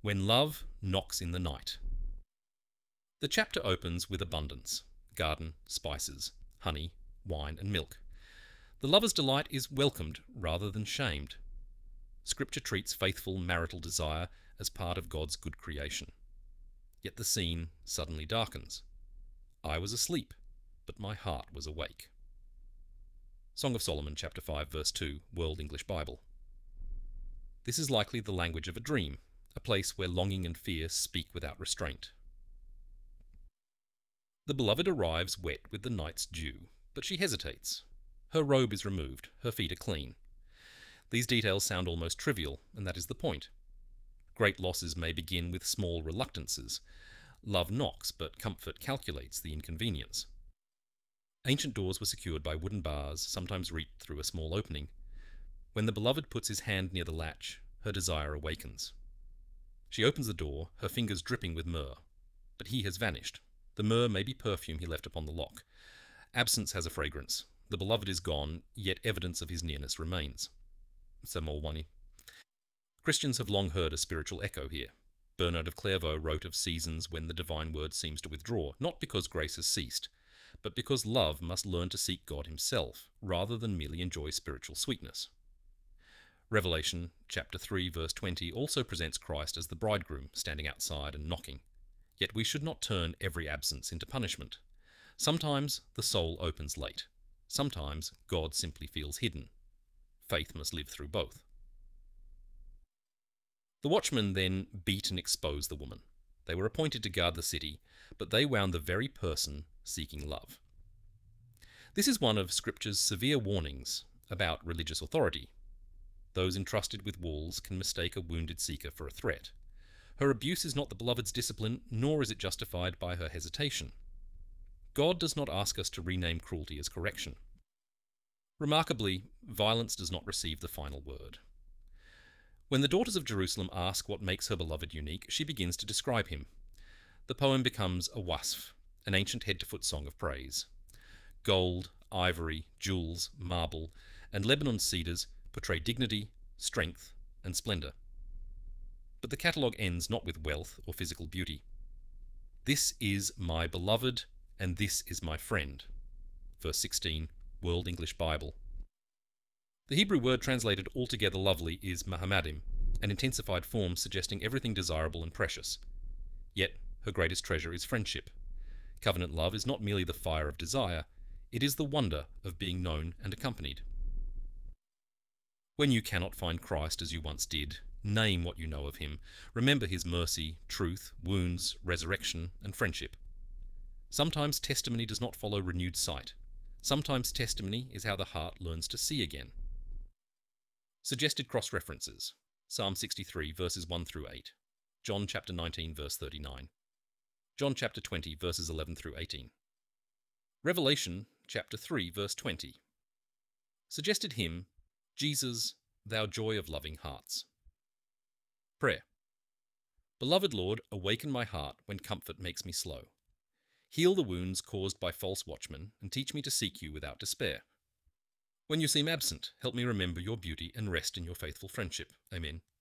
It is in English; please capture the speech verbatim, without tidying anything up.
When Love Knocks in the Night. The chapter opens with abundance: garden, spices, honey, wine, and milk. The lover's delight is welcomed rather than shamed. Scripture treats faithful marital desire as part of God's good creation. Yet the scene suddenly darkens. I was asleep, but my heart was awake. Song of Solomon, chapter five, verse two, World English Bible. This is likely the language of a dream, a place where longing and fear speak without restraint. The beloved arrives wet with the night's dew, but she hesitates. Her robe is removed, her feet are clean. These details sound almost trivial, and that is the point. Great losses may begin with small reluctances. Love knocks, but comfort calculates the inconvenience. Ancient doors were secured by wooden bars, sometimes reached through a small opening. When the beloved puts his hand near the latch, her desire awakens. She opens the door, her fingers dripping with myrrh. But he has vanished. The myrrh may be perfume he left upon the lock. Absence has a fragrance. The beloved is gone, yet evidence of his nearness remains. Sir Mulwani. Christians have long heard a spiritual echo here. Bernard of Clairvaux wrote of seasons when the divine word seems to withdraw, not because grace has ceased, but because love must learn to seek God himself, rather than merely enjoy spiritual sweetness. Revelation chapter three verse twenty also presents Christ as the bridegroom standing outside and knocking. Yet we should not turn every absence into punishment. Sometimes the soul opens late. Sometimes God simply feels hidden. Faith must live through both. The watchmen then beat and exposed the woman. They were appointed to guard the city, but they wound the very person seeking love. This is one of Scripture's severe warnings about religious authority. Those entrusted with walls can mistake a wounded seeker for a threat. Her abuse is not the beloved's discipline, nor is it justified by her hesitation. God does not ask us to rename cruelty as correction. Remarkably, violence does not receive the final word. When the daughters of Jerusalem ask what makes her beloved unique, she begins to describe him. The poem becomes a wasf, an ancient head-to-foot song of praise. Gold, ivory, jewels, marble, and Lebanon cedars portray dignity, strength, and splendour. But the catalogue ends not with wealth or physical beauty. This is my beloved, and this is my friend. Verse sixteen, World English Bible. The Hebrew word translated altogether lovely is mahamadim, an intensified form suggesting everything desirable and precious. Yet her greatest treasure is friendship. Covenant love is not merely the fire of desire, it is the wonder of being known and accompanied. When you cannot find Christ as you once did, name what you know of him. Remember his mercy, truth, wounds, resurrection, and friendship. Sometimes testimony does not follow renewed sight. Sometimes testimony is how the heart learns to see again. Suggested cross-references: Psalm sixty-three, verses one through eight, John chapter nineteen, verse thirty-nine, John chapter twenty, verses eleven through eighteen, Revelation chapter three, verse twenty. Suggested hymn: Jesus, thou joy of loving hearts. Prayer. Beloved Lord, awaken my heart when comfort makes me slow. Heal the wounds caused by false watchmen, and teach me to seek you without despair. When you seem absent, help me remember your beauty and rest in your faithful friendship. Amen.